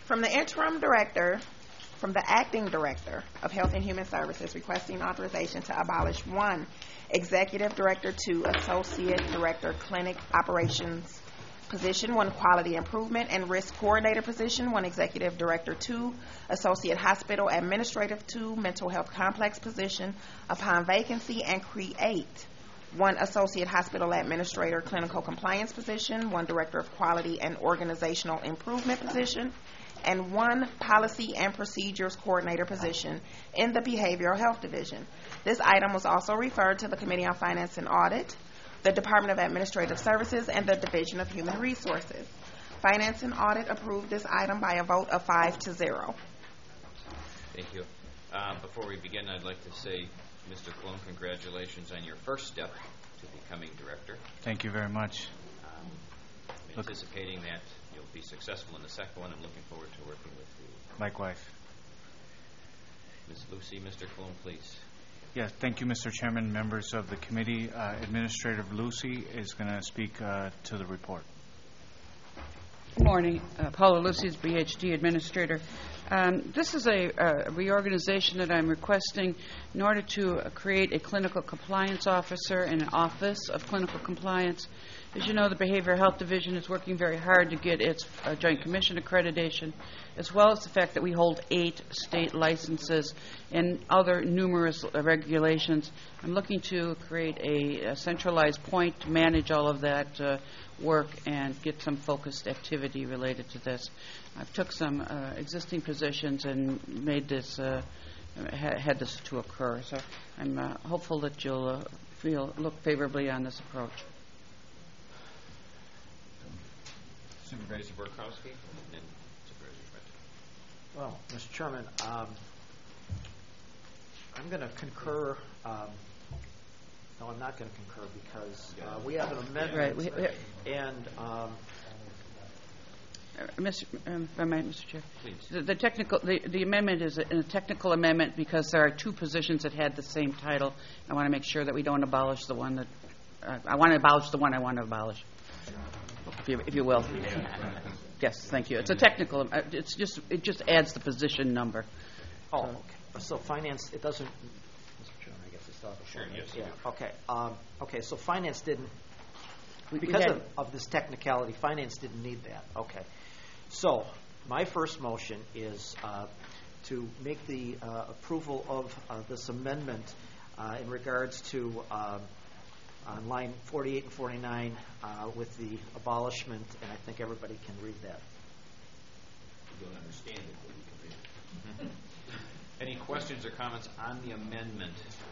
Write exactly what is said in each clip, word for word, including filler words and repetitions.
From the interim director, from the acting director of Health and Human Services, requesting authorization to abolish one executive director, two associate director clinic operations position, one quality improvement and risk coordinator position, one executive director, two associate hospital administrative, two mental health complex position upon vacancy, and create one associate hospital administrator clinical compliance position, one director of quality and organizational improvement position, and one policy and procedures coordinator position in the behavioral health division. This item was also referred to the Committee on Finance and Audit, the Department of Administrative Services, and the Division of Human Resources. Finance and Audit approved this item by a vote of five to zero. Thank you. Uh, before we begin, I'd like to say, Mister Cologne, congratulations on your first step to becoming director. Thank you very much. Um, I'm anticipating that you'll be successful in the second one. I'm looking forward to working with you. Likewise. Miz Lucy, Mister Cologne, please. Yes, thank you, Mister Chairman, members of the committee. Uh, Administrator Lucy is going to speak uh, to the report. Good morning. Uh, Paula Lucy's B H D Administrator. Um, this is a, a reorganization that I'm requesting in order to uh, create a clinical compliance officer and an office of clinical compliance. As you know, the Behavioral Health Division is working very hard to get its uh, Joint Commission accreditation, as well as the fact that we hold eight state licenses and other numerous uh, regulations. I'm looking to create a, a centralized point to manage all of that uh, work and get some focused activity related to this. I've took some uh, existing positions and made this, uh, ha had this to occur. So I'm uh, hopeful that you'll uh, feel look favorably on this approach. Supervisor Borkowski and Supervisor Schmidt. Well, Mister Chairman, um, I'm going to concur. Um, no, I'm not going to concur because uh, we have an amendment, right, we, we, and um, uh, Mister Um, if I might, Mister Chair, please. The, the technical, the, the amendment is a, a technical amendment because there are two positions that had the same title. I want to make sure that we don't abolish the one that uh, I want to abolish the one I want to abolish. If you, if you will. Yes, thank you. It's a technical. Uh, it's just it just adds the position number. oh, okay. So finance, it doesn't. Mister Chairman, I guess it's not. Sure, yes. Yeah. Okay. Um, okay. So finance didn't. We, Because we of, of this technicality, finance didn't need that. Okay. So my first motion is uh, to make the uh, approval of uh, this amendment uh, in regards to um, on line forty-eight and forty-nine uh, with the abolishment, and I think everybody can read that. You don't understand it, but we can read it. Any questions or comments on the amendment?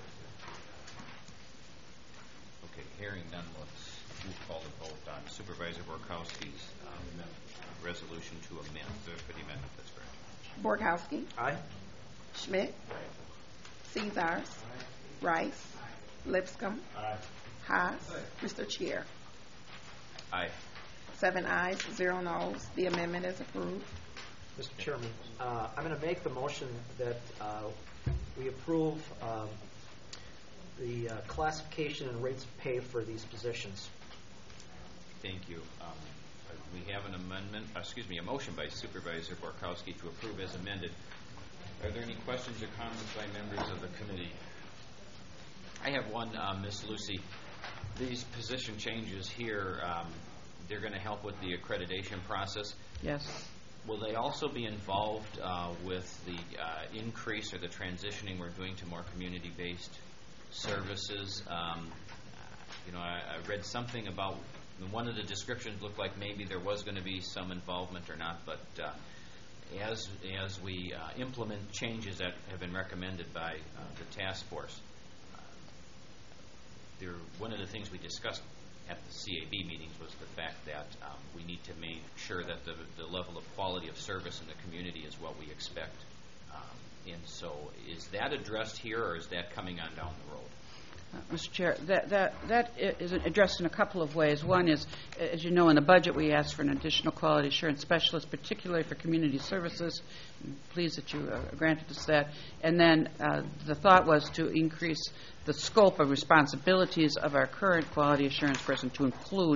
Okay, hearing none, let's we'll call the vote on Supervisor Borkowski's um, resolution to amend, uh, for the amendment. That's correct. Borkowski. Aye. Schmidt. Caesars. Rice. Lipscomb. Aye. Haas. Mister Chair. Aye. Seven ayes, zero noes. The amendment is approved. Mister Chairman, uh, I'm going to make the motion that uh, we approve um, the uh, classification and rates of pay for these positions. Thank you. Um, we have an amendment, uh, excuse me, a motion by Supervisor Borkowski to approve as amended. Are there any questions or comments by members of the committee? I have one, uh, Miz Lucy. These position changes here, um, they're going to help with the accreditation process. Yes. Will they also be involved uh, with the uh, increase or the transitioning we're doing to more community-based services? Um, you know, I, I read something about one of the descriptions looked like maybe there was going to be some involvement or not, but uh, as as we uh, implement changes that have been recommended by uh, the task force, uh, there, one of the things we discussed at the C A B meetings was the fact that um, we need to make sure that the, the level of quality of service in the community is what we expect. Um, and so is that addressed here, or is that coming on down the road? Uh, Mister Chair, that, that, that is addressed in a couple of ways. One is, as you know, in the budget we asked for an additional quality assurance specialist, particularly for community services. I'm pleased that you uh, granted us that. And then uh, the thought was to increase the scope of responsibilities of our current quality assurance person to include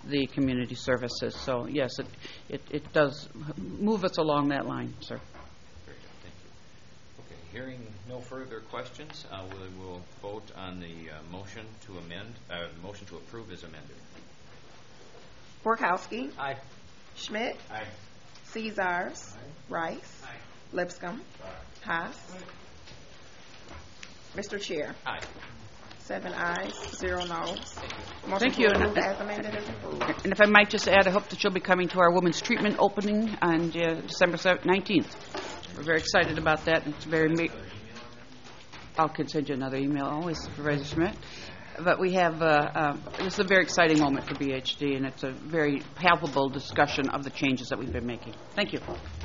the community services. So, yes, it, it, it does move us along that line, sir. Very good, thank you. Okay, hearing no further questions, uh, we will vote on the uh, motion to amend, uh, motion to approve is amended. Borkowski. Aye. Schmidt. Aye. Caesars. Rice. Lipscomb. Haas. Mister Chair, Aye. seven ayes, zero noes. Motion Thank to you. approve as amended is approved. And if I might just add, I hope that you'll be coming to our women's treatment opening on uh, December nineteenth. We're very excited about that. It's very. Ma- I'll can send you another email always, Supervisor Schmidt. But we have, uh, uh, this is a very exciting moment for B H D, and it's a very palpable discussion of the changes that we've been making. Thank you.